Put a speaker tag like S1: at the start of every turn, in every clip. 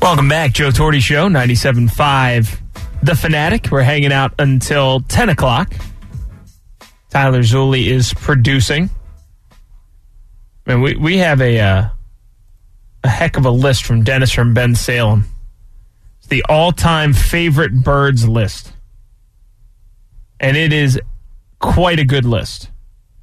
S1: Welcome back, Joe Torti Show, 97.5 The Fanatic. We're hanging out until 10 o'clock. Tyler Zulli is producing. Man, we have a heck of a list from Dennis from Ben Salem. It's the all-time favorite birds list. And it is quite a good list.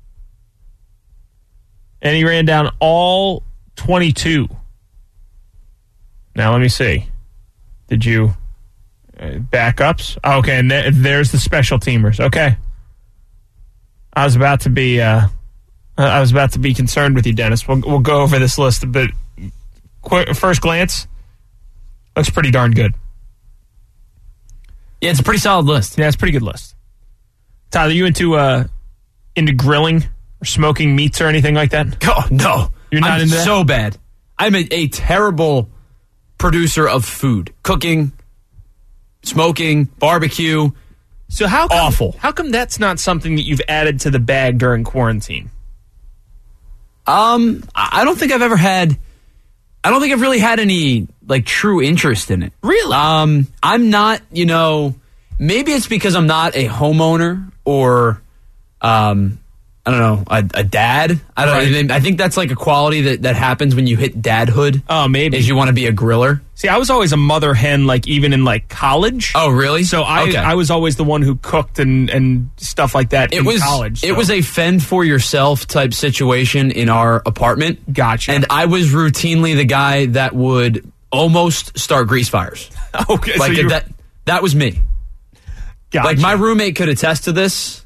S1: And he ran down all 22. Now, let me see. Did you backups? Okay, and there's the special teamers. Okay. I was about to be concerned with you, Dennis. We'll go over this list a bit. First glance, looks pretty darn good.
S2: Yeah, it's a pretty solid list.
S1: Yeah, it's a pretty good list. Tyler, you into grilling or smoking meats or anything like that?
S2: Oh, no.
S1: You're not into that?
S2: So bad. I'm a terrible producer of food. Cooking, smoking, barbecue.
S1: So awful. How come that's not something that you've added to the bag during quarantine?
S2: I don't think I've really had any true interest in it.
S1: Really?
S2: I'm not, maybe it's because I'm not a homeowner or I don't know, a dad. I don't know. I think that's like a quality that happens when you hit dadhood.
S1: Oh, maybe.
S2: Is you want to be a griller.
S1: See, I was always a mother hen, even in college.
S2: Oh, really?
S1: So I was always the one who cooked and stuff like that in college. So.
S2: It was a fend for yourself type situation in our apartment.
S1: Gotcha.
S2: And I was routinely the guy that would almost start grease fires.
S1: Okay.
S2: That was me.
S1: Gotcha.
S2: My roommate could attest to this.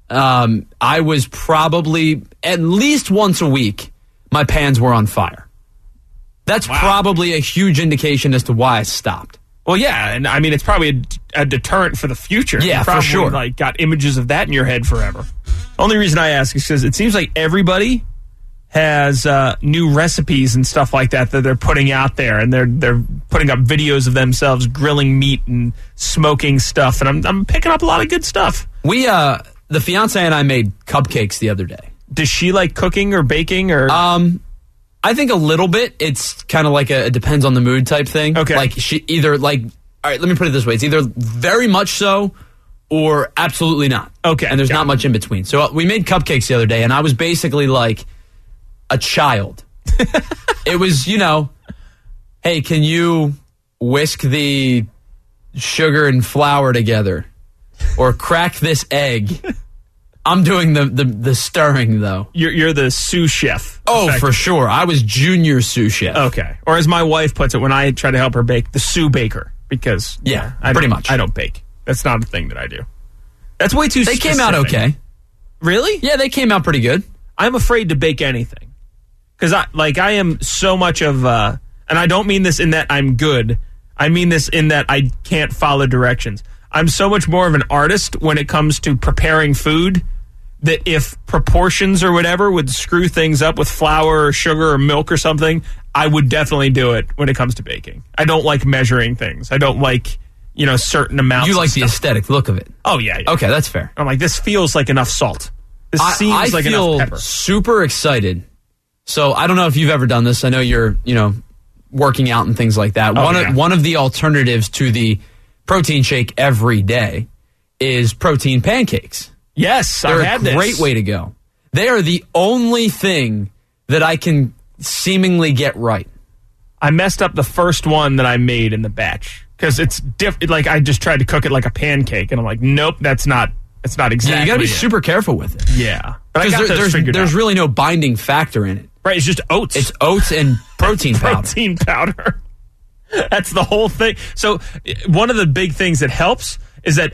S2: I was probably at least once a week, my pans were on fire. That's probably a huge indication as to why I stopped.
S1: Well, yeah, and I mean, it's probably a deterrent for the future.
S2: Yeah,
S1: you probably,
S2: for sure.
S1: Got images of that in your head forever. Only reason I ask is because it seems like everybody has new recipes and stuff like that they're putting out there, and they're putting up videos of themselves grilling meat and smoking stuff, and I'm picking up a lot of good stuff.
S2: The fiance and I made cupcakes the other day.
S1: Does she like cooking or baking or?
S2: I think a little bit. It's kind of like it depends on the mood type thing.
S1: Okay.
S2: She either all right, let me put it this way. It's either very much so or absolutely not.
S1: Okay.
S2: And there's not much in between. So we made cupcakes the other day, and I was basically like a child. It was, hey, can you whisk the sugar and flour together? Or crack this egg. I'm doing the stirring, though.
S1: You're the sous chef.
S2: Oh, for sure. I was junior sous chef.
S1: Okay. Or as my wife puts it when I try to help her bake, the sous baker. Because,
S2: pretty much.
S1: I don't bake. That's not a thing that I do. That's way too specific.
S2: They came out okay.
S1: Really?
S2: Yeah, they came out pretty good.
S1: I'm afraid to bake anything. Because I am so much of, and I don't mean this in that I'm good. I mean this in that I can't follow directions. I'm so much more of an artist when it comes to preparing food that if proportions or whatever would screw things up with flour or sugar or milk or something, I would definitely do it when it comes to baking. I don't like measuring things. I don't like, certain amounts.
S2: You like the aesthetic look of it.
S1: Oh, yeah.
S2: Okay, that's fair.
S1: I'm like, this feels like enough salt. This seems like enough pepper.
S2: I feel super excited. So I don't know if you've ever done this. I know you're, working out and things like that. One of the alternatives to the protein shake every day is protein pancakes.
S1: Yes,
S2: they're
S1: I've had
S2: a great way to go. They are the only thing that I can seemingly get right.
S1: I messed up the first one that I made in the batch because it's different. I just tried to cook it like a pancake, and I'm like, nope, that's not exactly.
S2: Yeah, you got to be super careful with it.
S1: Yeah,
S2: because there's really no binding factor in it.
S1: Right, it's just oats.
S2: It's oats and protein powder.
S1: Protein powder. That's the whole thing. So one of the big things that helps is that,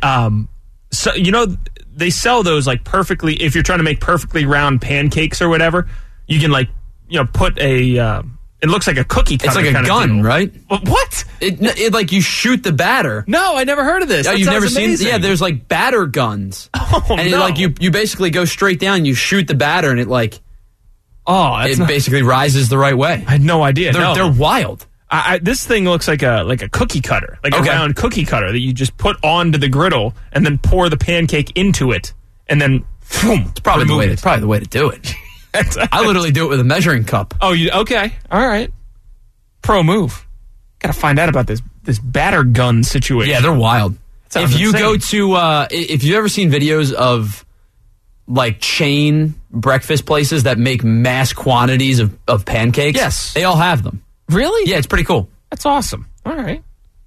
S1: they sell those perfectly, if you're trying to make perfectly round pancakes or whatever, you can put a, it looks like a cookie cutter.
S2: It's like a gun, right?
S1: What?
S2: It you shoot the batter.
S1: No, I never heard of this.
S2: You've never seen it? Yeah, there's batter guns.
S1: Oh,
S2: and
S1: no.
S2: You basically go straight down, you shoot the batter, and it basically rises the right way.
S1: I had no idea.
S2: They're wild.
S1: This thing looks like a cookie cutter, a round cookie cutter that you just put onto the griddle and then pour the pancake into it, and then boom,
S2: it's probably the way to do it. I literally do it with a measuring cup.
S1: Oh, okay, all right, pro move. got to find out about this batter gun situation.
S2: Yeah, they're wild.
S1: Sounds
S2: If you
S1: insane.
S2: go to, if you've ever seen videos of like chain breakfast places that make mass quantities of pancakes,
S1: Yes.
S2: they all have them.
S1: Really?
S2: Yeah, it's pretty cool.
S1: That's awesome. All right.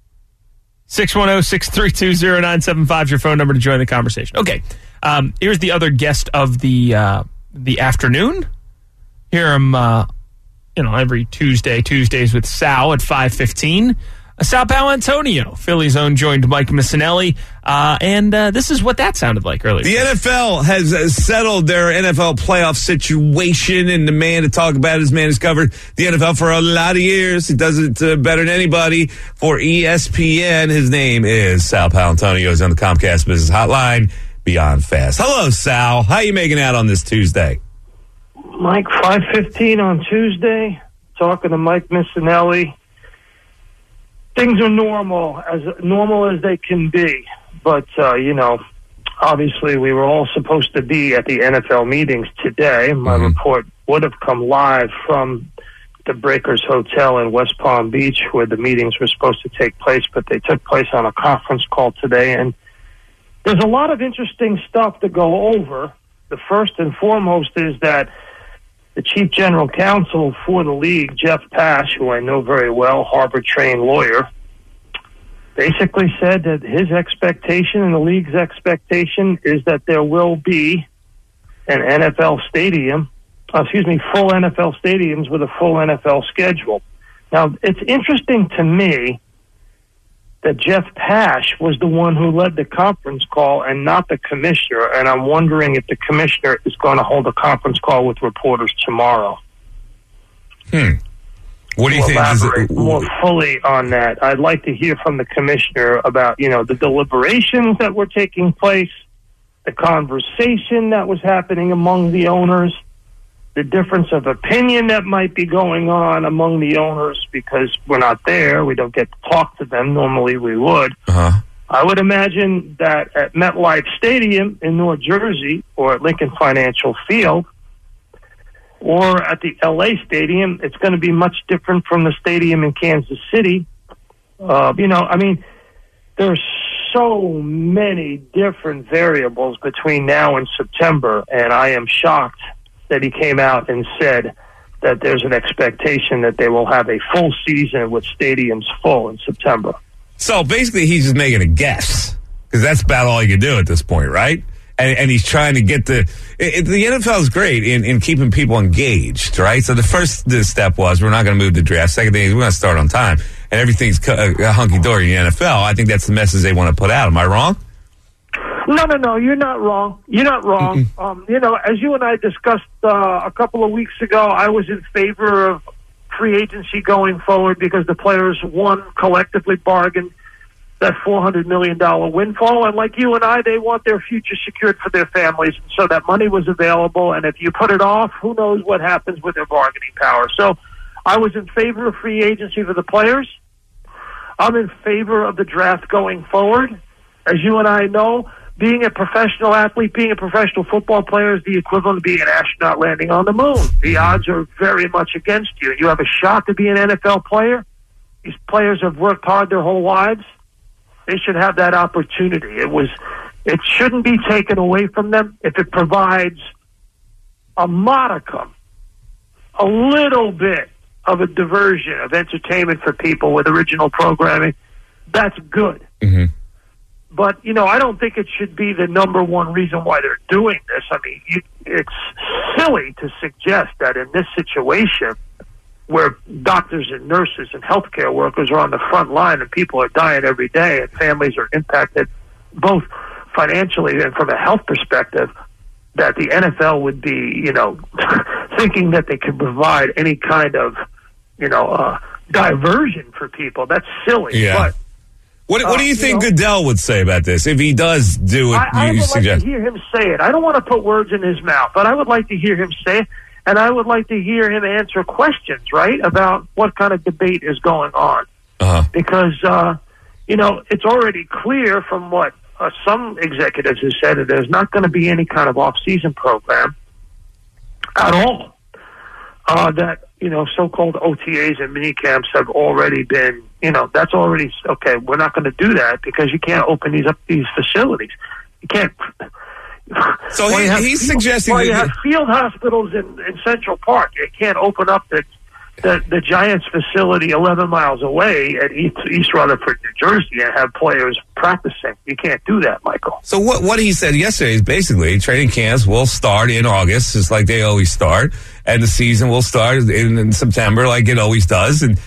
S1: 610-632-0975 is your phone number to join the conversation. Okay. Here's the other guest of the afternoon. Hear him, every Tuesdays with Sal at 5:15. Sal Paolantonio, Philly's own, joined Mike Missinelli, and this is what that sounded like earlier.
S3: The NFL has settled their NFL playoff situation, and the man to talk about it, this man has covered the NFL for a lot of years. He does it better than anybody for ESPN. His name is Sal Paolantonio. He's on the Comcast Business Hotline, Beyond Fast. Hello, Sal. How you making out on this Tuesday?
S4: Mike, 5:15 on Tuesday, talking to Mike Missinelli. Things are normal as they can be. But, obviously we were all supposed to be at the NFL meetings today. My report would have come live from the Breakers Hotel in West Palm Beach where the meetings were supposed to take place, but they took place on a conference call today. And there's a lot of interesting stuff to go over. The first and foremost is that the chief general counsel for the league, Jeff Pash, who I know very well, Harvard-trained lawyer, basically said that his expectation and the league's expectation is that there will be an NFL stadium, full NFL stadiums with a full NFL schedule. Now, it's interesting to me that Jeff Pash was the one who led the conference call and not the commissioner, and I'm wondering if the commissioner is going to hold a conference call with reporters tomorrow.
S3: What do you think?
S4: Elaborate more fully on that. I'd like to hear from the commissioner about, the deliberations that were taking place, the conversation that was happening among the owners, the difference of opinion that might be going on among the owners because we're not there. We don't get to talk to them. Normally we would. I would imagine that at MetLife Stadium in North Jersey or at Lincoln Financial Field or at the LA Stadium, it's going to be much different from the stadium in Kansas City. There's so many different variables between now and September, and I am shocked that he came out and said that there's an expectation that they will have a full season with stadiums full in September.
S3: So basically, he's just making a guess because that's about all you can do at this point, right? And he's trying to get the NFL is great in keeping people engaged, right? So the first step was we're not going to move the draft. Second thing is we're going to start on time, and everything's hunky dory in the NFL. I think that's the message they want to put out. Am I wrong?
S4: No, you're not wrong. You're not wrong. As you and I discussed a couple of weeks ago, I was in favor of free agency going forward because the players, one, collectively bargained that $400 million windfall. And like you and I, they want their future secured for their families. And so that money was available. And if you put it off, who knows what happens with their bargaining power. So I was in favor of free agency for the players. I'm in favor of the draft going forward. As you and I know, being a professional athlete, being a professional football player is the equivalent of being an astronaut landing on the moon. The odds are very much against you. You have a shot to be an NFL player. These players have worked hard their whole lives. They should have that opportunity. It shouldn't be taken away from them if it provides a modicum, a little bit of a diversion of entertainment for people with original programming. That's good.
S3: Mm-hmm.
S4: But, I don't think it should be the number one reason why they're doing this. I mean, it's silly to suggest that in this situation where doctors and nurses and healthcare workers are on the front line and people are dying every day and families are impacted both financially and from a health perspective, that the NFL would be, thinking that they could provide any kind of, diversion for people. That's silly.
S3: Yeah.
S4: But
S3: What do you think Goodell would say about this if he does do what
S4: I
S3: you
S4: would
S3: suggest?
S4: like to hear him say it. I don't want to put words in his mouth, but I would like to hear him say it, and I would like to hear him answer questions, right, about what kind of debate is going on. Because, it's already clear from what some executives have said that there's not going to be any kind of off-season program at all. that, so-called OTAs and mini camps have already been, that's already, okay, we're not going to do that because you can't open these facilities. You can't.
S3: So he's suggesting
S4: you have field hospitals in Central Park. You can't open up the Giants facility 11 miles away at East Rutherford, New Jersey, and have players practicing. You can't do that, Michael.
S3: So what he said yesterday is basically training camps will start in August, just like they always start, and the season will start in September, like it always does. And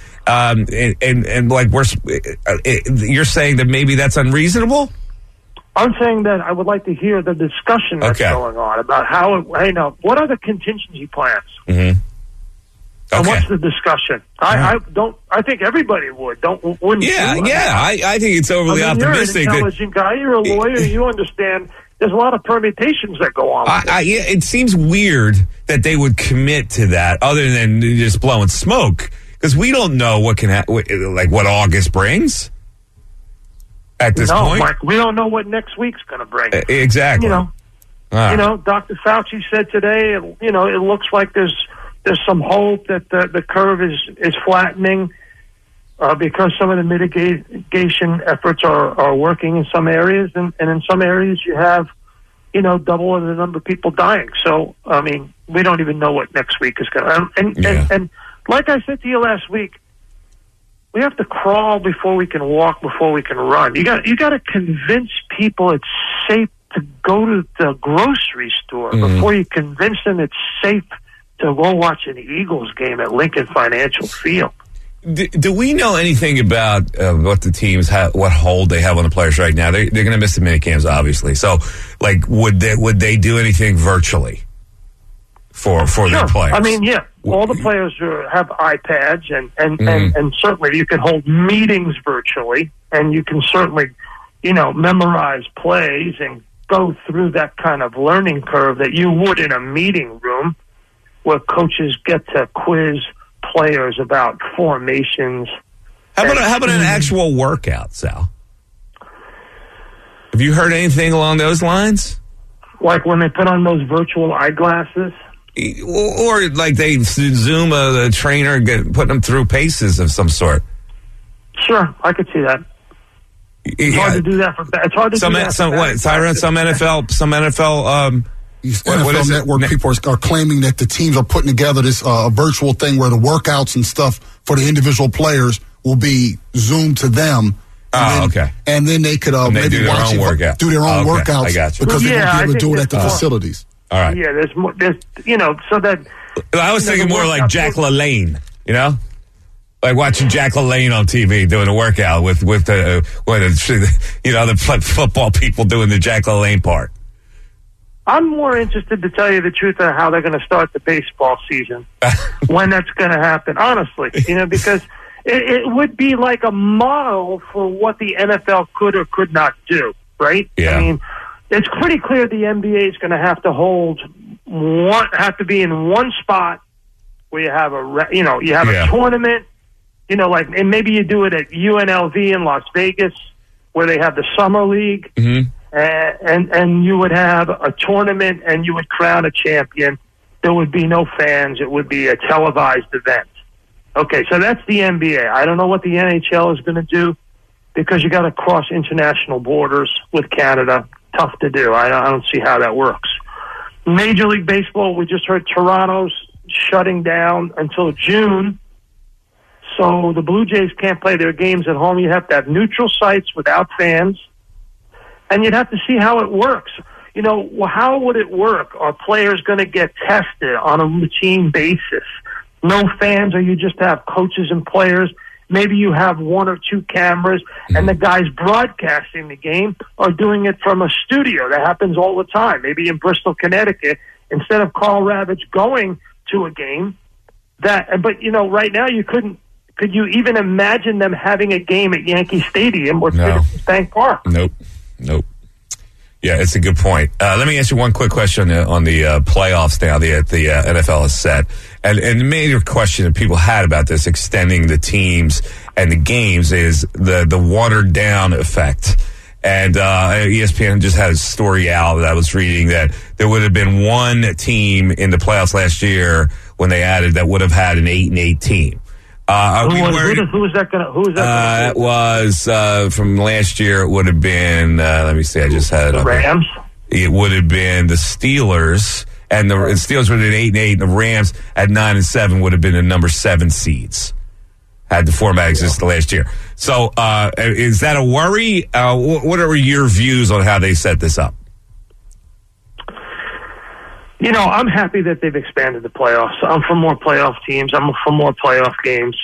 S3: like you're saying that maybe that's unreasonable?
S4: I'm saying that I would like to hear the discussion that's going on about how. What are the contingency plans?
S3: Mm-hmm.
S4: And what's the discussion? I think everybody wouldn't.
S3: Yeah. I think it's overly optimistic.
S4: You're an intelligent guy. You're a lawyer. You understand. There's a lot of permutations that go on.
S3: It seems weird that they would commit to that, other than just blowing smoke, because we don't know what can what August brings. At this point,
S4: Mike, we don't know what next week's going to bring.
S3: Exactly.
S4: Dr. Fauci said today. It looks like there's some hope that the curve is flattening because some of the mitigation efforts are working in some areas, and in some areas you have, double the number of people dying. So, we don't even know what next week is going to. And like I said to you last week, we have to crawl before we can walk, before we can run. You got to convince people it's safe to go to the grocery store before you convince them it's safe to go watch an Eagles game at Lincoln Financial Field.
S3: Do we know anything about what the teams have, what hold they have on the players right now? They're going to miss the minicamps, obviously. So, would they do anything virtually for their players?
S4: All the players have iPads, and certainly you can hold meetings virtually, and you can certainly, memorize plays and go through that kind of learning curve that you would in a meeting room, where coaches get to quiz players about formations.
S3: How about an actual workout, Sal? Have you heard anything along those lines?
S4: Like when they put on those virtual eyeglasses?
S3: Or like they Zoom the trainer, putting them through paces of some sort.
S4: Sure, I could see that. It's hard to do that for. It's hard to do that.
S3: Tyron, some NFL.
S5: NFL Network people are claiming that the teams are putting together this virtual thing where the workouts and stuff for the individual players will be zoomed to them.
S3: Okay.
S5: And then they could maybe
S3: do their own workout.
S5: Do their own workouts.
S3: I got you.
S5: Because they won't be able to do it at the facilities.
S3: All right.
S4: Yeah, there's so that.
S3: I was thinking more like Jack LaLanne, like watching Jack LaLanne on TV doing a workout with the football people doing the Jack LaLanne part.
S4: I'm more interested, to tell you the truth, of how they're going to start the baseball season, when that's going to happen, honestly, because it would be like a model for what the NFL could or could not do, right?
S3: Yeah.
S4: It's pretty clear the NBA is going to have to be in one spot where you have a tournament, and maybe you do it at UNLV in Las Vegas, where they have the summer league.
S3: Mm-hmm.
S4: And you would have a tournament, and you would crown a champion. There would be no fans. It would be a televised event. Okay, so that's the NBA. I don't know what the NHL is going to do, because you got to cross international borders with Canada. Tough to do. I don't see how that works. Major League Baseball, we just heard Toronto's shutting down until June. So the Blue Jays can't play their games at home. You have to have neutral sites without fans. And you'd have to see how it works. How would it work? Are players going to get tested on a routine basis? No fans, or you just have coaches and players? Maybe you have one or two cameras, and the guys broadcasting the game are doing it from a studio. That happens all the time. Maybe in Bristol, Connecticut, instead of Carl Ravitch going to a game. But right now you couldn't. Could you even imagine them having a game at Yankee Stadium or Citizens Bank Park?
S3: Nope. Yeah, it's a good point. Let me ask you one quick question on the playoffs now that the NFL is set. And the major question that people had about this, extending the teams and the games, is the watered down effect. And ESPN just had a story out that I was reading that there would have been one team in the playoffs last year when they added that would have had an 8-8 team.
S4: Who was that going to?
S3: It was from last year. It would have been. Let me see. I just had it.
S4: The Rams.
S3: It would have been the Steelers, and the Steelers would have been 8-8. And the Rams at 9-7 would have been the number 7 seeds. Had the format existed last year. So, is that a worry? What are your views on how they set this up?
S4: I'm happy that they've expanded the playoffs. I'm for more playoff teams. I'm for more playoff games.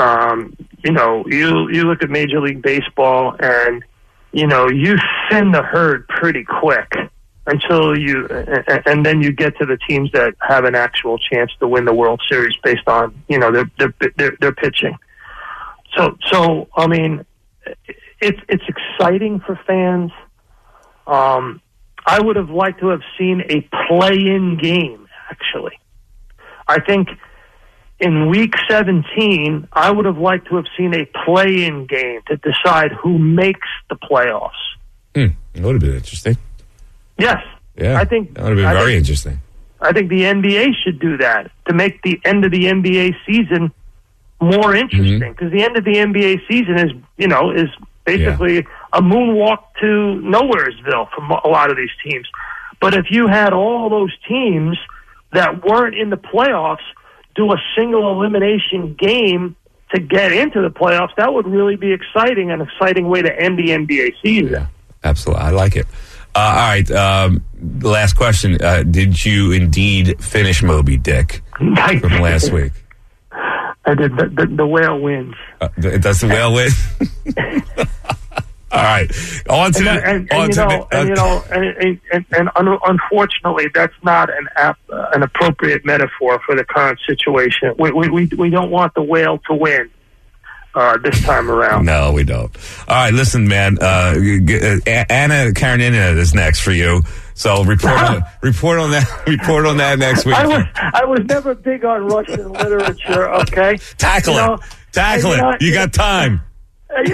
S4: You look at Major League Baseball, and you thin the herd pretty quick until and then you get to the teams that have an actual chance to win the World Series based on their pitching. So I mean, it's exciting for fans. I would have liked to have seen a play-in game, actually. I think in Week 17, I would have liked to have seen a play-in game to decide who makes the playoffs.
S3: It would have been interesting.
S4: Yes.
S3: Yeah,
S4: I think
S3: that would have been very interesting.
S4: I think the NBA should do that to make the end of the NBA season more interesting, because the end of the NBA season is basically a moonwalk to Nowheresville for a lot of these teams. But if you had all those teams that weren't in the playoffs do a single elimination game to get into the playoffs, that would really be exciting, an exciting way to end the NBA season.
S3: Yeah, absolutely. I like it. All right. Last question. Did you indeed finish Moby Dick from last week?
S4: I did. The whale wins.
S3: Does the whale win? All right.
S4: Unfortunately, that's not an appropriate metaphor for the current situation. We don't want the whale to win this time around.
S3: No, we don't. All right, listen, man. Anna Karenina is next for you. So report on that next week.
S4: I was never big on Russian literature. Okay,
S3: tackle it. You got time.
S4: He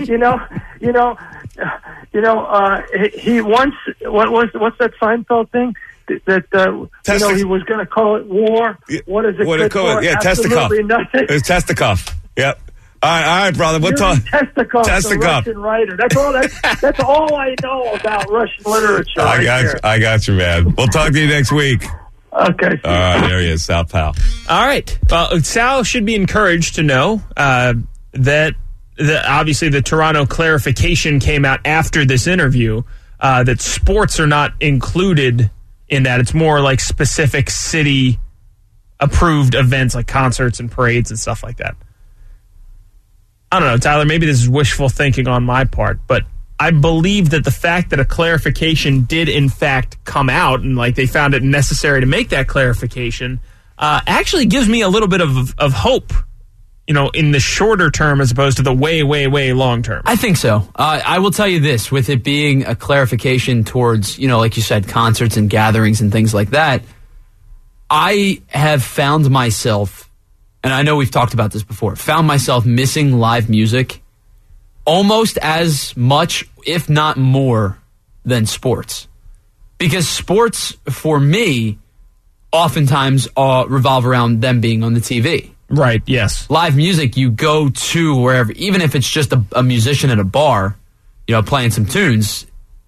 S4: once what's that Seinfeld thing that he was going to call it war. What is it?
S3: What call it? Yeah,
S4: Absolutely nothing.
S3: It's Testikov. Yep. All right, brother. We'll talk.
S4: Testikov, the Russian writer. That's all I know about Russian literature.
S3: I got you, man. We'll talk to you next week.
S4: Okay.
S3: All right, there he is, Sal Powell.
S1: All right. Well, Sal should be encouraged to know that obviously the Toronto clarification came out after this interview that sports are not included in that. It's more like specific city approved events like concerts and parades and stuff like that. I don't know, Tyler, maybe this is wishful thinking on my part, but I believe that the fact that a clarification did in fact come out and like they found it necessary to make that clarification actually gives me a little bit of hope, in the shorter term as opposed to the way, way, way long term.
S2: I think so. I will tell you this, with it being a clarification towards, like you said, concerts and gatherings and things like that, I have found myself, and I know we've talked about this before, found myself missing live music almost as much, if not more, than sports. Because sports, for me, oftentimes revolve around them being on the TV.
S1: Right, yes.
S2: Live music, you go to wherever, even if it's just a musician at a bar, playing some tunes,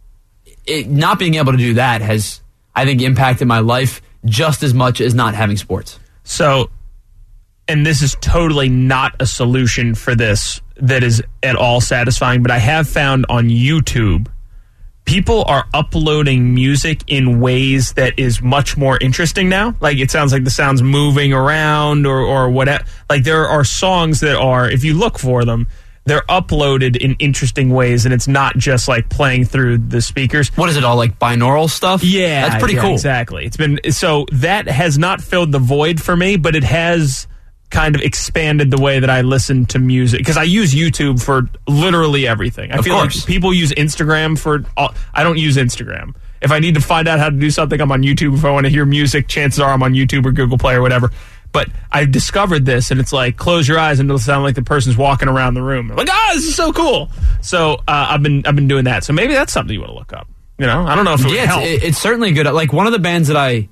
S2: not being able to do that has, I think, impacted my life just as much as not having sports.
S1: So, and this is totally not a solution for this that is at all satisfying, but I have found on YouTube, people are uploading music in ways that is much more interesting now. Like, it sounds like the sound's moving around or whatever. Like, there are songs that are, if you look for them, they're uploaded in interesting ways, and it's not just like playing through the speakers.
S2: What is it, all like binaural stuff?
S1: Yeah.
S2: That's pretty cool.
S1: Exactly. So that has not filled the void for me, but it has kind of expanded the way that I listen to music, because I use YouTube for literally everything. I feel like people use Instagram for I don't use Instagram. If I need to find out how to do something, I'm on YouTube. If I want to hear music, chances are I'm on YouTube or Google Play or whatever. But I've discovered this, and it's like, close your eyes and it'll sound like the person's walking around the room. I'm like, this is so cool. So I've been doing that. So maybe that's something you want to look up. I don't know if it would help.
S2: It's certainly good. Like, one of the bands that I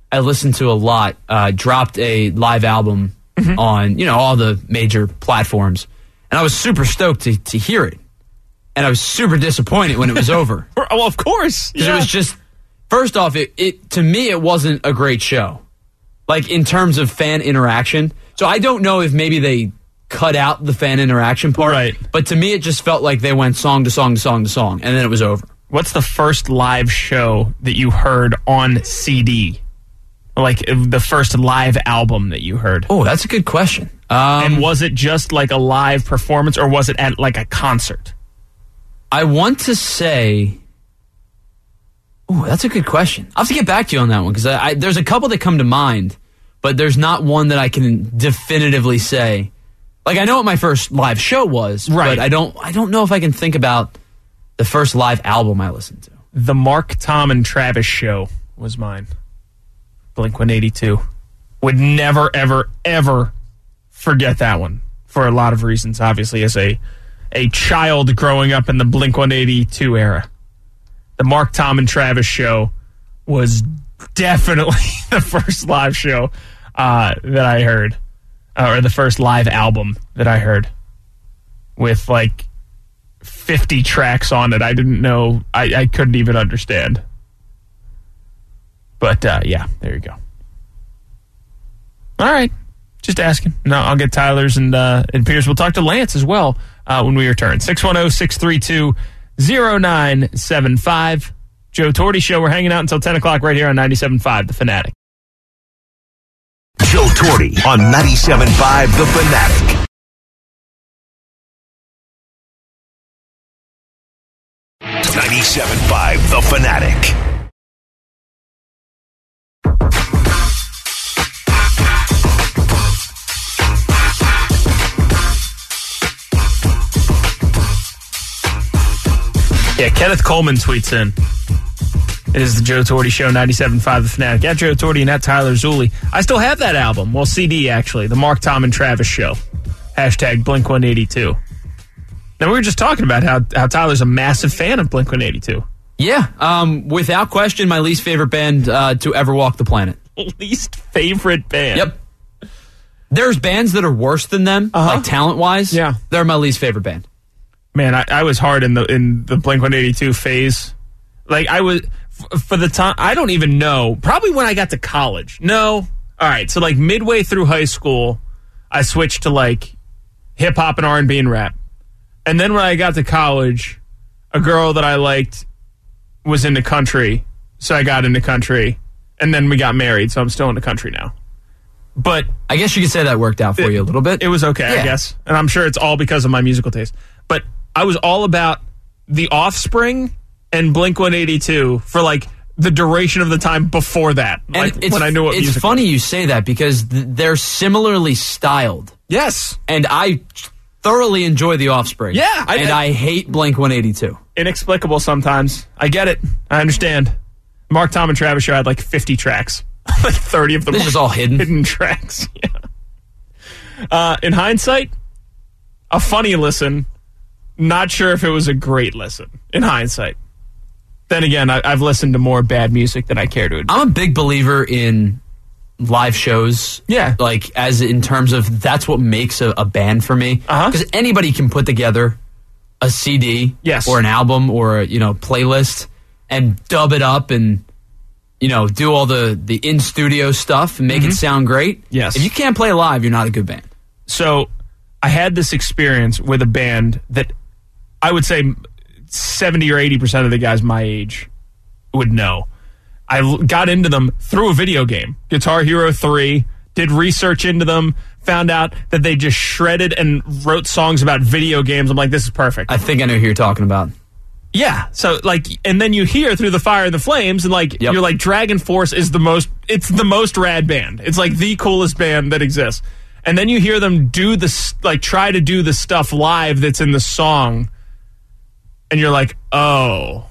S2: I listened to a lot, dropped a live album on, all the major platforms. And I was super stoked to hear it. And I was super disappointed when it was over.
S1: Well, of course.
S2: Because it was just, first off, it to me, it wasn't a great show. Like, in terms of fan interaction. So I don't know if maybe they cut out the fan interaction part.
S1: Right.
S2: But to me, it just felt like they went song to song to song to song, and then it was over.
S1: What's the first live show that you heard on CD? Like, the first live album that you heard?
S2: Oh, that's a good question.
S1: And was it just like a live performance, or was it at like a concert?
S2: I want to say... Oh, that's a good question. I'll have to get back to you on that one, because there's a couple that come to mind, but there's not one that I can definitively say. Like, I know what my first live show was,
S1: right.
S2: But I don't know if I can think about the first live album I listened to.
S1: The Mark, Tom, and Travis show was mine. Blink-182. Would never, ever, ever forget that one for a lot of reasons, obviously, as a child growing up in the Blink-182 era. The Mark, Tom, and Travis show was definitely the first live show that I heard, or the first live album that I heard, with like 50 tracks on it. I didn't know, I couldn't even understand. But yeah, there you go. All right, just asking. No, I'll get Tyler's and Pierce. We'll talk to Lance as well when we return. 610-632-0975. Joe Torti Show. We're hanging out until 10 o'clock right here on 97.5 The Fanatic.
S6: Joe Torti on 97.5 The Fanatic. .5 The Fanatic.
S1: Yeah, Kenneth Coleman tweets in. It is the Joe Torti Show, 97.5 The Fanatic. At Joe Torti and at Tyler Zulli. I still have that album. Well, CD, actually. The Mark, Tom, and Travis Show. Hashtag Blink-182. Now, we were just talking about how Tyler's a massive fan of Blink-182.
S2: Yeah, without question, my least favorite band to ever walk the planet.
S1: Least favorite band?
S2: Yep. There's bands that are worse than them, like talent-wise.
S1: Yeah.
S2: They're my least favorite band.
S1: Man, I was hard in the Blink-182 phase. Like, I was, for the time, I don't even know. Probably when I got to college. No. All right, so like midway through high school, I switched to like hip-hop and R&B and rap. And then when I got to college, a girl that I liked was into country, so I got into country. And then we got married, so I'm still into country now. But
S2: I guess you could say that worked out for you a little bit.
S1: It was okay, yeah. I guess. And I'm sure it's all because of my musical taste. But I was all about The Offspring and Blink-182 for like the duration of the time before that. Like when I knew what music
S2: was. It's funny
S1: was.
S2: you say that because they're similarly styled.
S1: Yes.
S2: And I thoroughly enjoy The Offspring.
S1: Yeah.
S2: I hate Blink-182.
S1: Inexplicable sometimes. I get it. I understand. Mark, Tom, and Travis Show had like 50 tracks. Like 30 of them.
S2: This is all hidden
S1: tracks. Yeah. In hindsight, a funny listen. Not sure if it was a great listen, in hindsight. Then again, I've listened to more bad music than I care to admit.
S2: I'm a big believer in live shows.
S1: Yeah.
S2: Like, as in terms of that's what makes a band for me. Because anybody can put together a CD or an album or a playlist and dub it up and do all the in-studio stuff and make it sound great.
S1: Yes.
S2: If you can't play live, you're not a good band.
S1: So I had this experience with a band that I would say 70 or 80% of the guys my age would know. I got into them through a video game, Guitar Hero 3, did research into them, found out that they just shredded and wrote songs about video games. I'm like, this is perfect.
S2: I think I know who you're talking about.
S1: Yeah, so like, and then you hear Through the Fire and the Flames, and like, you're like, Dragon Force is the most rad band. It's like the coolest band that exists. And then you hear them try to do the stuff live that's in the song, and you're like, oh,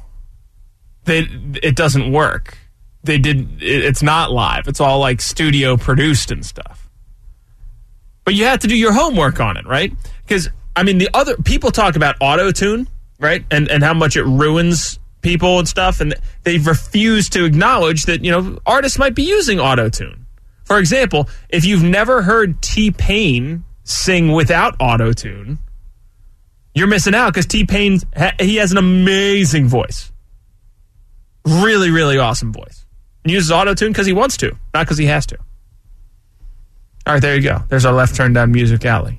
S1: it doesn't work. It's not live. It's all like studio produced and stuff. But you have to do your homework on it, right? Because, I mean, the other people talk about auto-tune, right? And how much it ruins people and stuff, and they've refused to acknowledge that, artists might be using auto-tune. For example, if you've never heard T-Pain sing without auto-tune, you're missing out because T-Pain, he has an amazing voice. Really, really awesome voice. And uses auto-tune because he wants to, not because he has to. All right, there you go. There's our left turn down Music Alley.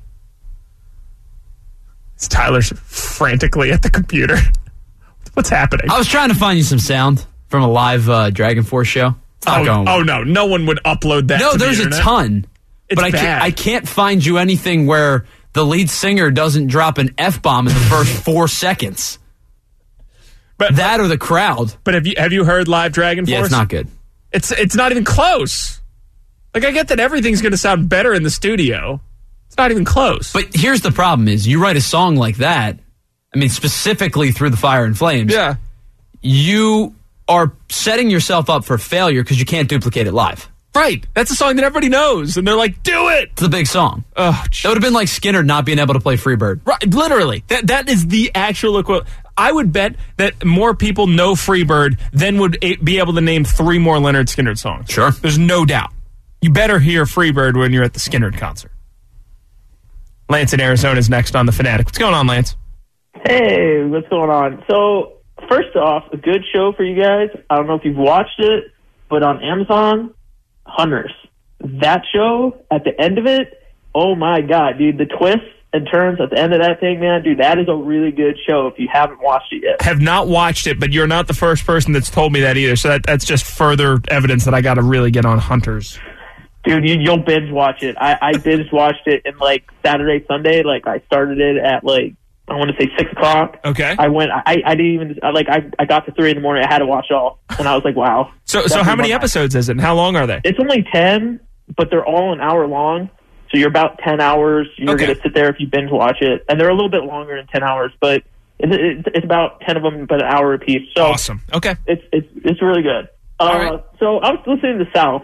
S1: It's Tyler's frantically at the computer. What's happening?
S2: I was trying to find you some sound from a live Dragon Force show. It's not going well.
S1: Oh, no. No one would upload that to
S2: there's
S1: the internet.
S2: A ton.
S1: It's
S2: but
S1: bad.
S2: I can't find you anything where the lead singer doesn't drop an F-bomb in the first 4 seconds.
S1: But
S2: that or the crowd.
S1: But have you heard live Dragon Force?
S2: Yeah, it's not good.
S1: It's not even close. Like, I get that everything's going to sound better in the studio. It's not even close.
S2: But here's the problem is you write a song like that, I mean, specifically Through the Fire and Flames.
S1: Yeah.
S2: You are setting yourself up for failure because you can't duplicate it live.
S1: Right. That's a song that everybody knows, and they're like, do it!
S2: It's a big song.
S1: Oh, geez.
S2: That would have been like Skinner not being able to play Freebird.
S1: Right, literally. That is the actual equivalent. I would bet that more people know Freebird than would be able to name 3 more Lynyrd Skynyrd songs.
S2: Sure.
S1: There's no doubt. You better hear Freebird when you're at the Skynyrd concert. Lance in Arizona is next on The Fanatic. What's going on, Lance?
S7: Hey, what's going on? So, first off, a good show for you guys. I don't know if you've watched it, but on Amazon, Hunters. That show, at the end of it, oh my God, dude, the twists and turns at the end of that thing, man, dude, that is a really good show if you haven't watched it yet.
S1: Have not watched it, but you're not the first person that's told me that either, so that's just further evidence that I got to really get on Hunters.
S7: Dude, you'll binge watch it. I binge watched it in, like, Saturday, Sunday. Like, I started it at, like, I want to say 6 o'clock.
S1: Okay.
S7: I didn't even, I got to 3 in the morning. I had to watch it all. And I was like, wow.
S1: So how many episodes is it, and how long are they?
S7: It's only 10, but they're all an hour long. So you're about 10 hours. You're going to sit there if you binge watch it. And they're a little bit longer than 10 hours, but it's about 10 of them, but an hour apiece. So
S1: awesome. Okay.
S7: It's really good.
S1: All right.
S7: So I was listening to South.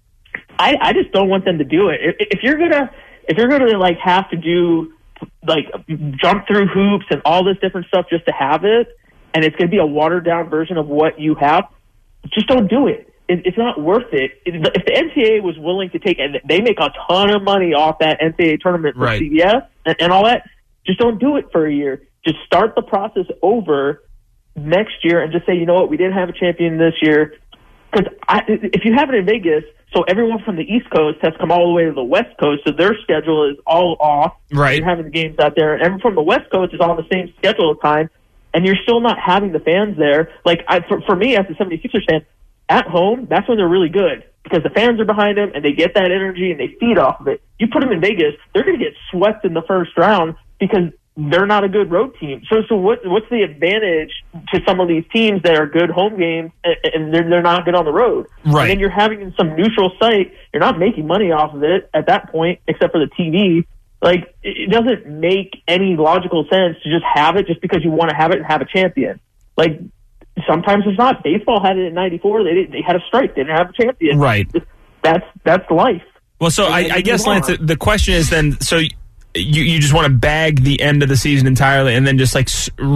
S7: I just don't want them to do it. If you're gonna like have to do like jump through hoops and all this different stuff just to have it, and it's gonna be a watered down version of what you have, just don't do it. It's not worth it. If the NCAA was willing to take, and they make a ton of money off that NCAA tournament for
S1: right.
S7: CBS and all that, just don't do it for a year. Just start the process over next year and just say, you know what, we didn't have a champion this year. Because if you have it in Vegas, so everyone from the East Coast has come all the way to the West Coast, so their schedule is all off.
S1: Right.
S7: You're having the games out there, and everyone from the West Coast is on the same schedule of time, and you're still not having the fans there. Like, for me, as a 76ers fan, at home, that's when they're really good, because the fans are behind them, and they get that energy, and they feed off of it. You put them in Vegas, they're going to get swept in the first round because they're not a good road team. So what's the advantage to some of these teams that are good home games and they're not good on the road?
S1: Right.
S7: And then you're having some neutral site. You're not making money off of it at that point, except for the TV. Like, it doesn't make any logical sense to just have it just because you want to have it and have a champion. Like, sometimes it's not. Baseball had it in '94. They had a strike. They didn't have a champion.
S1: Right.
S7: That's life.
S1: Well, so I guess, Lance, the question is then, so you just want to bag the end of the season entirely and then just like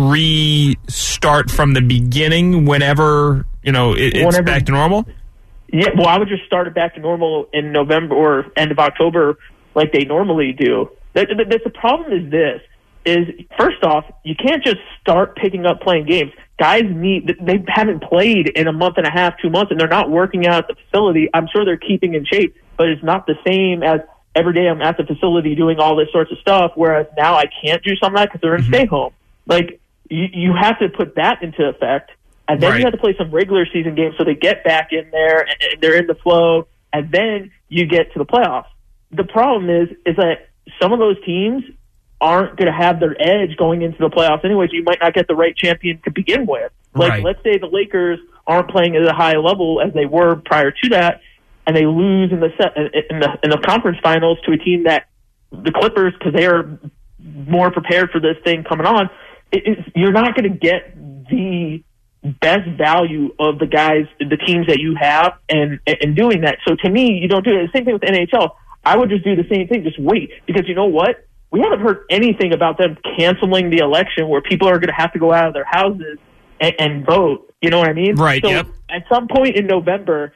S1: restart from the beginning whenever, it's back to normal?
S7: Yeah, well, I would just start it back to normal in November or end of October like they normally do. The problem is this, first off, you can't just start picking up playing games. Guys they haven't played in a month and a half, 2 months, and they're not working out at the facility. I'm sure they're keeping in shape, but it's not the same as every day I'm at the facility doing all this sorts of stuff, whereas now I can't do some of that because they're in stay home. Like, you have to put that into effect, and then you have to play some regular season games so they get back in there, and they're in the flow, and then you get to the playoffs. The problem is that some of those teams aren't going to have their edge going into the playoffs anyways. You might not get the right champion to begin with. Like, let's say the Lakers aren't playing at a high level as they were prior to that, and they lose in the conference finals to a team that the Clippers, because they are more prepared for this thing coming on, you're not going to get the best value of the guys, the teams that you have, and doing that. So to me, you don't do it. The same thing with NHL. I would just do the same thing. Just wait, because you know what? We haven't heard anything about them canceling the election where people are going to have to go out of their houses and vote. You know what I mean?
S1: Right,
S7: So
S1: yep.
S7: at some point in November,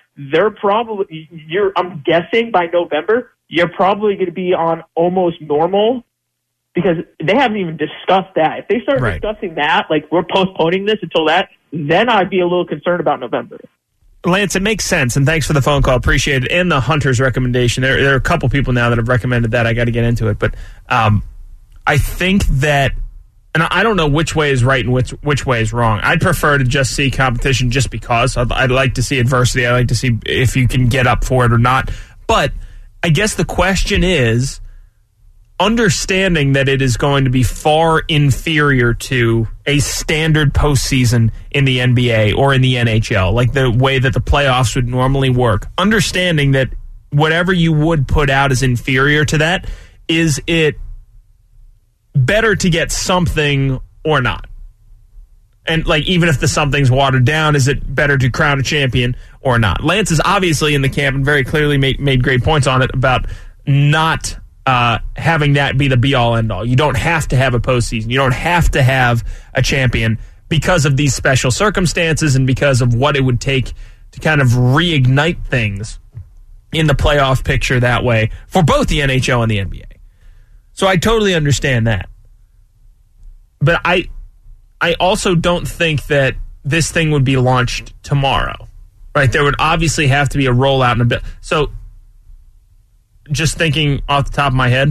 S7: I'm guessing by November, you're probably going to be on almost normal because they haven't even discussed that. If they start
S1: Right.
S7: discussing that, like we're postponing this until that, then I'd be a little concerned about November.
S1: Lance, it makes sense, and thanks for the phone call. Appreciate it. And the Hunter's recommendation. There are a couple people now that have recommended that. I got to get into it. But I think that, and I don't know which way is right and which way is wrong. I'd prefer to just see competition just because. I'd like to see adversity. I'd like to see if you can get up for it or not. But I guess the question is, understanding that it is going to be far inferior to a standard postseason in the NBA or in the NHL, like the way that the playoffs would normally work, understanding that whatever you would put out is inferior to that, is it better to get something or not? And like, even if the something's watered down, is it better to crown a champion or not? Lance is obviously in the camp and very clearly made great points on it about not having that be the be-all, end-all. You don't have to have a postseason. You don't have to have a champion because of these special circumstances and because of what it would take to kind of reignite things in the playoff picture that way for both the NHL and the NBA. So I totally understand that. But I also don't think that this thing would be launched tomorrow, right? There would obviously have to be a rollout in a bit. So just thinking off the top of my head,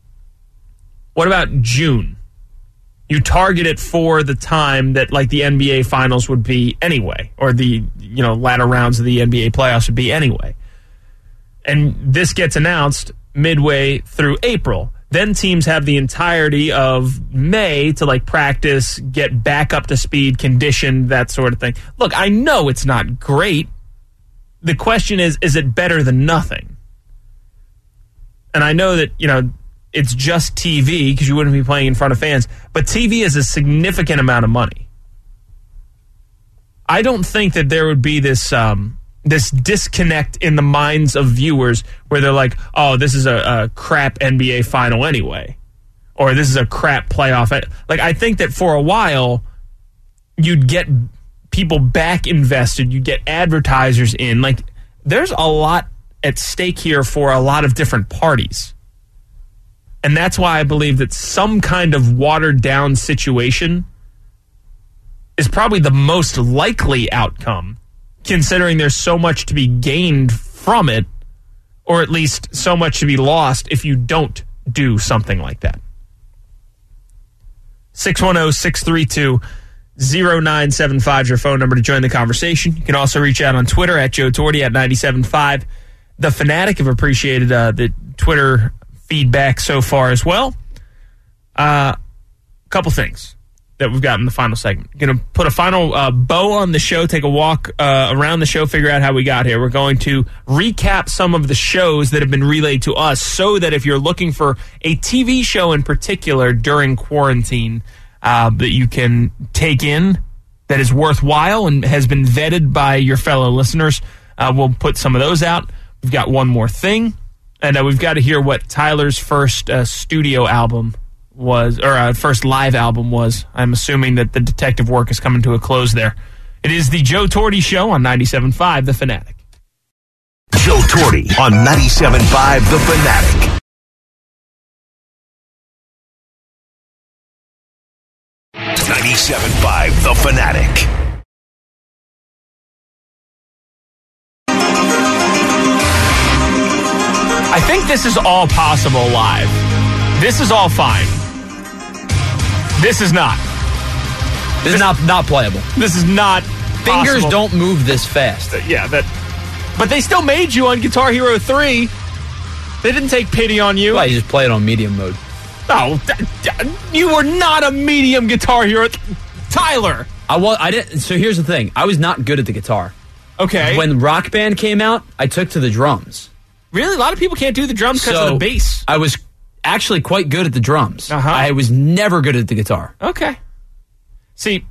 S1: what about June? You target it for the time that like the NBA finals would be anyway, or the latter rounds of the NBA playoffs would be anyway. And this gets announced midway through April. Then teams have the entirety of May to like practice, get back up to speed, condition, that sort of thing. Look, I know it's not great. The question is it better than nothing? And I know that, it's just TV because you wouldn't be playing in front of fans, but TV is a significant amount of money. I don't think that there would be this disconnect in the minds of viewers where they're like, oh, this is a crap NBA final anyway, or this is a crap playoff. Like, I think that for a while you'd get people back invested, you'd get advertisers in. Like, there's a lot at stake here for a lot of different parties. And that's why I believe that some kind of watered down situation is probably the most likely outcome, considering there's so much to be gained from it, or at least so much to be lost if you don't do something like that. 610-632-0975 is your phone number to join the conversation. You can also reach out on Twitter at Joe Torti at 97.5. The Fanatic have appreciated the Twitter feedback so far as well. Couple things that we've got in the final segment. Going to put a final bow on the show, take a walk around the show, figure out how we got here. We're going to recap some of the shows that have been relayed to us so that if you're looking for a TV show in particular during quarantine that you can take in that is worthwhile and has been vetted by your fellow listeners, we'll put some of those out. We've got one more thing, and we've got to hear what Tyler's first studio album was, or first live album was. I'm assuming that the detective work is coming to a close there. It is the Joe Torti Show on 97.5 The Fanatic.
S6: Joe Torti on 97.5 The Fanatic. .5 The Fanatic.
S1: I think this is all possible live. This is all fine. This is not.
S2: This is not playable.
S1: This is not
S2: Fingers
S1: possible.
S2: don't move this fast.
S1: Yeah, but they still made you on Guitar Hero 3. They didn't take pity on you.
S2: Why, you just play it on medium mode.
S1: No, you were not a medium Guitar Hero. Tyler.
S2: I didn't. So here's the thing. I was not good at the guitar.
S1: Okay.
S2: When Rock Band came out, I took to the drums.
S1: Really? A lot of people can't do the drums because of the bass.
S2: I was actually quite good at the drums.
S1: Uh-huh.
S2: I was never good at the guitar.
S1: Okay. See,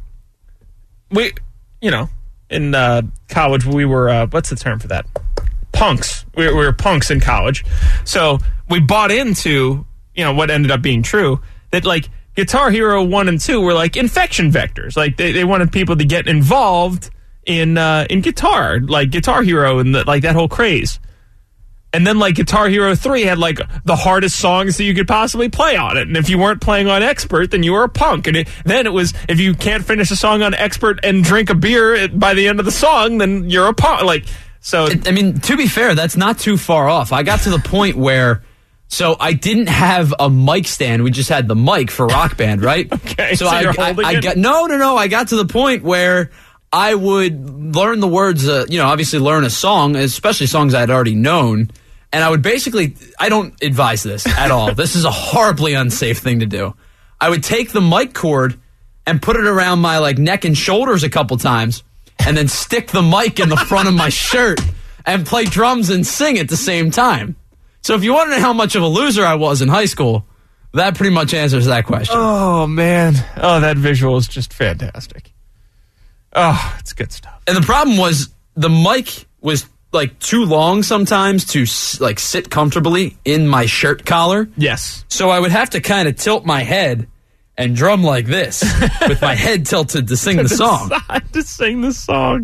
S1: in college, we were, what's the term for that? Punks. We were punks in college. So we bought into, what ended up being true, that, like, Guitar Hero 1 and 2 were like infection vectors. Like they wanted people to get involved in guitar, like Guitar Hero and like that whole craze. And then like Guitar Hero 3 had like the hardest songs that you could possibly play on it. And if you weren't playing on Expert, then you were a punk. And then it was, if you can't finish a song on Expert and drink a beer by the end of the song, then you're a punk. Like, so.
S2: I mean, to be fair, that's not too far off. I got to the point where, so I didn't have a mic stand. We just had the mic for Rock Band, right?
S1: Okay,
S2: So
S1: you're holding it?
S2: got no. I got to the point where I would learn the words, obviously learn a song, especially songs I had already known. And I would basically, I don't advise this at all. This is a horribly unsafe thing to do. I would take the mic cord and put it around my like neck and shoulders a couple times and then stick the mic in the front of my shirt and play drums and sing at the same time. So if you want to know how much of a loser I was in high school, that pretty much answers that question.
S1: Oh, man. Oh, that visual is just fantastic. Oh, it's good stuff.
S2: And the problem was the mic was like too long sometimes to like sit comfortably in my shirt collar.
S1: Yes.
S2: So I would have to kind of tilt my head and drum like this with my head tilted to sing the song.
S1: To sing the song.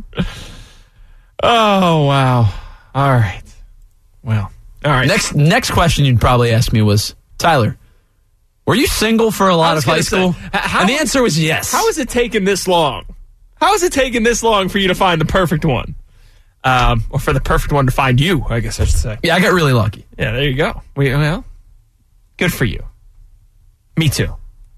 S1: Oh, wow. All right. Well, all right.
S2: Next question you'd probably ask me was, Tyler, were you single for a lot of high school? And the answer was yes.
S1: How has it taken this long? How has it taken this long for you to find the perfect one? Or for the perfect one to find you, I guess I should say.
S2: Yeah, I got really lucky.
S1: Yeah, there you go. Well, good for you. Me too.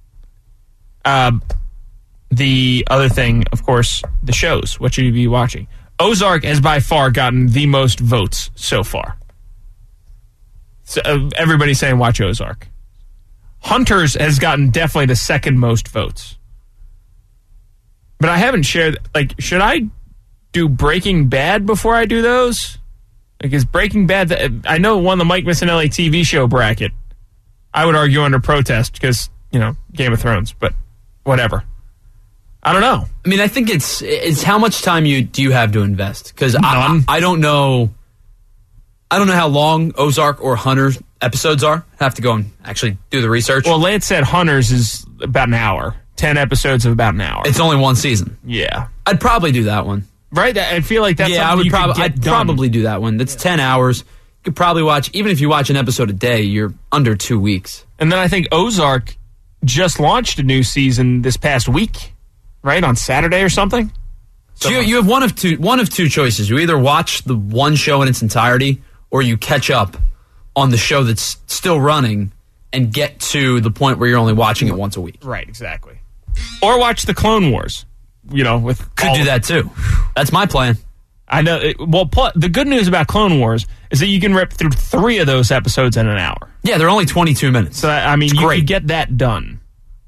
S1: The other thing, of course, the shows. What should you be watching? Ozark has by far gotten the most votes so far. So, everybody's saying watch Ozark. Hunters has gotten definitely the second most votes. But I haven't shared, like, should I do Breaking Bad before I do those? Like, is Breaking Bad, I know it won the Mike Missinelli TV show bracket. I would argue under protest because, Game of Thrones, but whatever. I don't know.
S2: I mean, I think it's how much time do you have to invest? Because I don't know. I don't know how long Ozark or Hunters episodes are. I have to go and actually do the research.
S1: Well, Lance said Hunters is about an hour. 10 episodes of about an hour.
S2: It's only one season.
S1: Yeah.
S2: I'd probably do that one.
S1: Right? I feel like that's something
S2: I'd probably do that one. That's 10 hours. You could probably watch, even if you watch an episode a day, you're under 2 weeks.
S1: And then I think Ozark just launched a new season this past week, right? On Saturday or something?
S2: So you have one of two choices. You either watch the one show in its entirety or you catch up on the show that's still running and get to the point where you're only watching it once a week.
S1: Right, exactly. Or watch the Clone Wars.
S2: Could do that too. That's my plan.
S1: I know. The good news about Clone Wars is that you can rip through 3 of those episodes in an hour.
S2: Yeah, they're only 22 minutes.
S1: So I mean, you can get that done.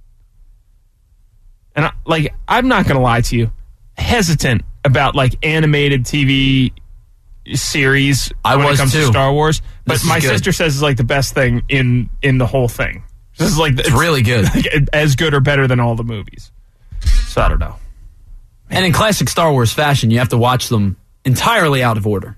S1: And I'm not going to lie to you, hesitant about like animated TV series when it comes to Star Wars. But my sister says it's like the best thing in the whole thing. This is like
S2: it's really good,
S1: as good or better than all the movies. So I don't know.
S2: And in classic Star Wars fashion, you have to watch them entirely out of order.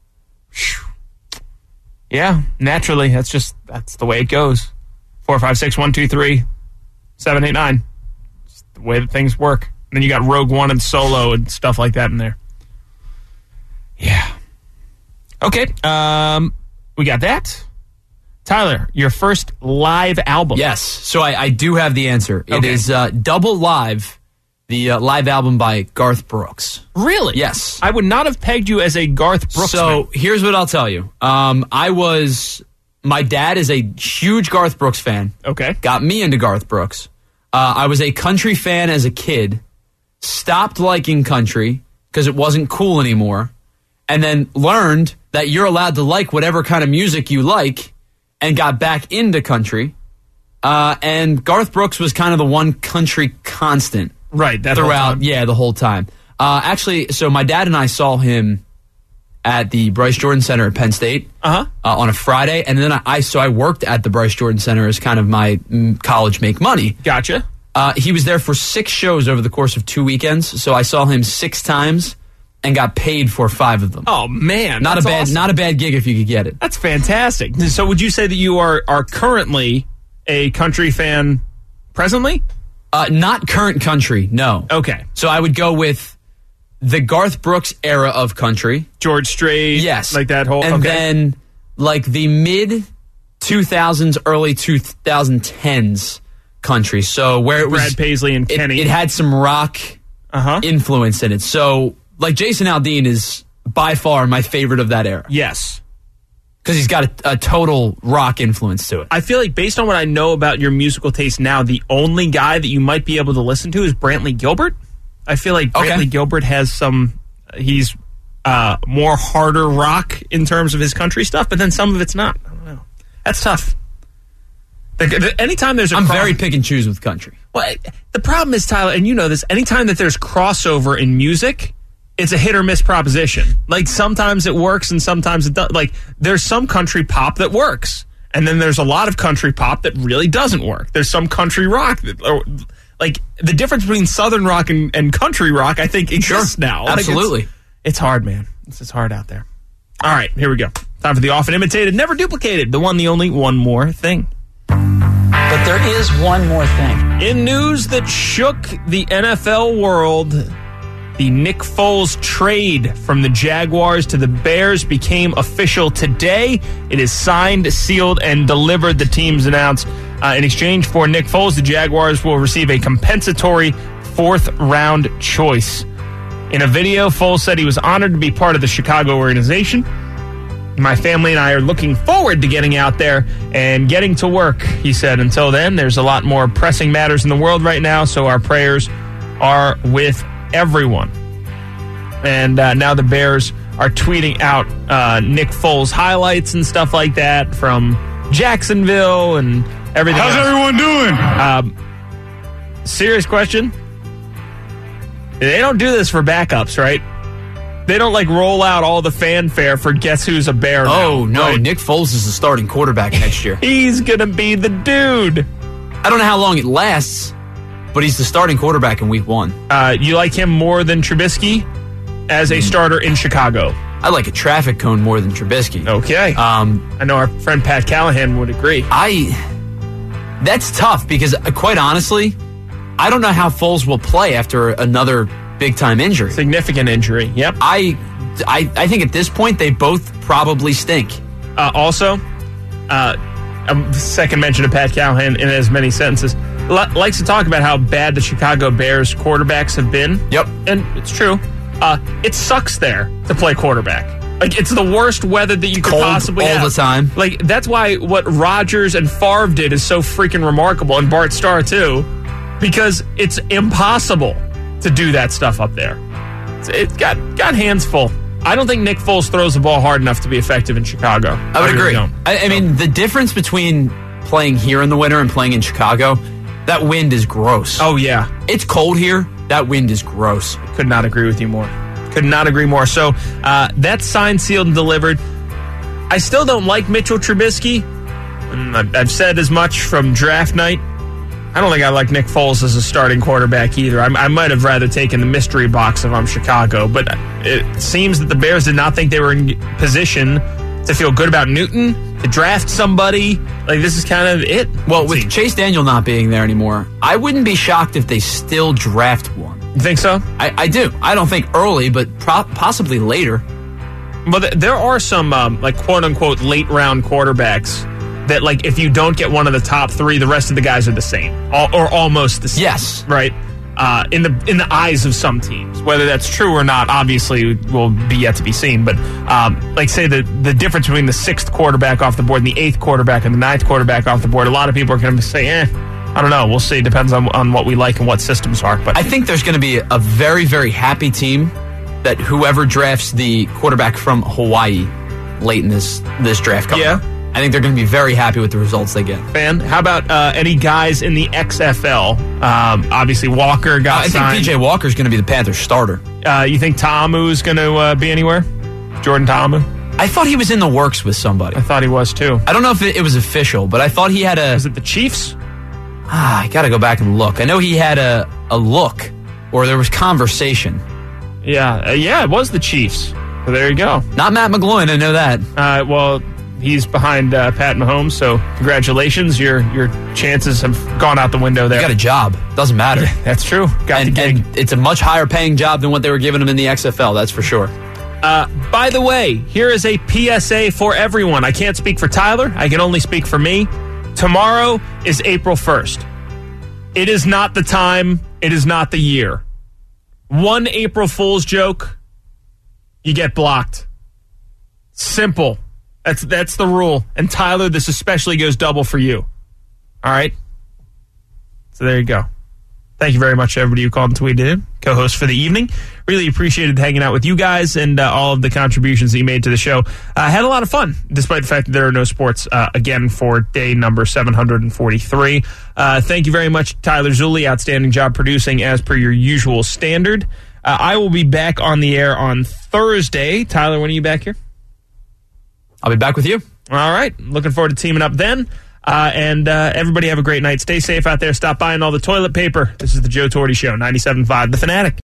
S1: Yeah, naturally. That's the way it goes. 4, 5, 6, 1, 2, 3, 7, 8, 9. It's the way that things work. And then you got Rogue One and Solo and stuff like that in there. Yeah. Okay. We got that. Tyler, your first live album.
S2: Yes. So I do have the answer. Okay. It is Double Live, the live album by Garth Brooks.
S1: Really?
S2: Yes.
S1: I would not have pegged you as a Garth Brooks
S2: So
S1: fan.
S2: Here's what I'll tell you. My dad is a huge Garth Brooks fan.
S1: Okay.
S2: Got me into Garth Brooks. I was a country fan as a kid. Stopped liking country because it wasn't cool anymore. And then learned that you're allowed to like whatever kind of music you like and got back into country. And Garth Brooks was kind of the one country constant.
S1: Right, that
S2: throughout,
S1: whole time.
S2: Yeah, the whole time. Actually, so my dad and I saw him at the Bryce Jordan Center at Penn State on a Friday. And then I worked at the Bryce Jordan Center as kind of my college make money.
S1: Gotcha.
S2: He was there for 6 shows over the course of 2 weekends. So I saw him 6 times and got paid for 5 of them.
S1: Oh man,
S2: not a bad gig if you could get it.
S1: That's fantastic. So would you say that you are currently a country fan presently?
S2: Not current country, no.
S1: Okay.
S2: So I would go with the Garth Brooks era of country.
S1: George Strait.
S2: Yes.
S1: Like that whole...
S2: And then like the mid-2000s, early 2010s country. So where it was...
S1: Brad Paisley and Kenny.
S2: It had some rock influence in it. So like Jason Aldean is by far my favorite of that era.
S1: Yes.
S2: Because he's got a total rock influence to it.
S1: I feel like based on what I know about your musical taste now, the only guy that you might be able to listen to is Brantley Gilbert. I feel like Brantley Gilbert has some... He's more harder rock in terms of his country stuff, but then some of it's not. I don't know. That's tough. Anytime there's a...
S2: I'm very pick and choose with country.
S1: Well, the problem is, Tyler, and you know this, anytime that there's crossover in music... It's a hit or miss proposition. Like, sometimes it works and sometimes it doesn't. Like, there's some country pop that works. And then there's a lot of country pop that really doesn't work. There's some country rock that, like, the difference between southern rock and country rock, I think, exists now.
S2: Absolutely.
S1: Like it's hard, man. It's hard out there. All right, here we go. Time for the often imitated, never duplicated, the one, the only, one more thing.
S8: But there is one more thing.
S1: In news that shook the NFL world... The Nick Foles trade from the Jaguars to the Bears became official today. It is signed, sealed, and delivered, the teams announced. In exchange for Nick Foles, the Jaguars will receive a compensatory fourth-round choice. In a video, Foles said he was honored to be part of the Chicago organization. My family and I are looking forward to getting out there and getting to work, he said. Until then, there's a lot more pressing matters in the world right now, so our prayers are with everyone. And now the Bears are tweeting out Nick Foles highlights and stuff like that from Jacksonville and everything.
S9: How's everyone doing?
S1: Serious question. They don't do this for backups, right? They don't like roll out all the fanfare for guess who's a Bear now.
S2: Oh, no. Right? Nick Foles is the starting quarterback next year.
S1: He's going to be the dude.
S2: I don't know how long it lasts, but he's the starting quarterback in week 1.
S1: You like him more than Trubisky as a starter in Chicago?
S2: I like a traffic cone more than Trubisky.
S1: Okay. I know our friend Pat Callahan would agree.
S2: That's tough because, quite honestly, I don't know how Foles will play after another big-time injury.
S1: Significant injury, yep.
S2: I think at this point they both probably stink.
S1: Also, second mention of Pat Callahan in as many sentences, likes to talk about how bad the Chicago Bears quarterbacks have been.
S2: Yep.
S1: And it's true. It sucks there to play quarterback. Like, it's the worst weather that you could possibly have.
S2: All the time.
S1: Like, that's why what Rodgers and Favre did is so freaking remarkable, and Bart Starr too, because it's impossible to do that stuff up there. It's got hands full. I don't think Nick Foles throws the ball hard enough to be effective in Chicago.
S2: I would agree. I mean, the difference between playing here in the winter and playing in Chicago, that wind is gross.
S1: Oh, yeah.
S2: It's cold here. That wind is gross.
S1: Could not agree with you more. Could not agree more. So that's signed, sealed, and delivered. I still don't like Mitchell Trubisky. I've said as much from draft night. I don't think I like Nick Foles as a starting quarterback either. I might have rather taken the mystery box if I'm Chicago, but it seems that the Bears did not think they were in position to feel good about Newton, to draft somebody. Like, this is kind of it.
S2: Well, with Chase Daniel not being there anymore, I wouldn't be shocked if they still draft one.
S1: You think so?
S2: I do. I don't think early, but possibly later.
S1: Well, there are some, like, quote-unquote late-round quarterbacks that, like, if you don't get one of the top 3, the rest of the guys are the same, or almost the same.
S2: Yes,
S1: right. In the eyes of some teams, whether that's true or not, obviously will be yet to be seen. But like, say the difference between the 6th quarterback off the board and the 8th quarterback and the 9th quarterback off the board, a lot of people are going to say, I don't know. We'll see. Depends on what we like and what systems are. But
S2: I think there's going to be a very, very happy team that whoever drafts the quarterback from Hawaii late in this draft coming up. I think they're going to be very happy with the results they get.
S1: Fan, how about any guys in the XFL? Obviously, Walker got signed.
S2: I think P.J. Walker's going to be the Panthers starter.
S1: You think Ta'amu's going to be anywhere? Jordan Ta'amu?
S2: I thought he was in the works with somebody.
S1: I thought he was, too.
S2: I don't know if it was official, but I thought he had a...
S1: Was it the Chiefs?
S2: I got to go back and look. I know he had a look, or there was conversation.
S1: Yeah, it was the Chiefs. So there you go.
S2: Not Matt McGloin, I know that.
S1: Well... he's behind Pat Mahomes, so congratulations. Your chances have gone out the window there.
S2: You got a job. Doesn't matter.
S1: That's true. Got the gig.
S2: And it's a much higher paying job than what they were giving him in the XFL, that's for sure.
S1: By the way, here is a PSA for everyone. I can't speak for Tyler. I can only speak for me. Tomorrow is April 1st. It is not the time. It is not the year. One April Fool's joke, you get blocked. Simple. That's the rule. And Tyler, this especially goes double for you. All right? So there you go. Thank you very much to everybody who called and tweeted in, co-host for the evening. Really appreciated hanging out with you guys and all of the contributions that you made to the show. Had a lot of fun, despite the fact that there are no sports, again, for day number 743. Thank you very much, Tyler Zulli. Outstanding job producing as per your usual standard. I will be back on the air on Thursday. Tyler, when are you back here?
S2: I'll be back with you.
S1: All right. Looking forward to teaming up then. And everybody have a great night. Stay safe out there. Stop buying all the toilet paper. This is the Joe Torre Show, 97.5 The Fanatic.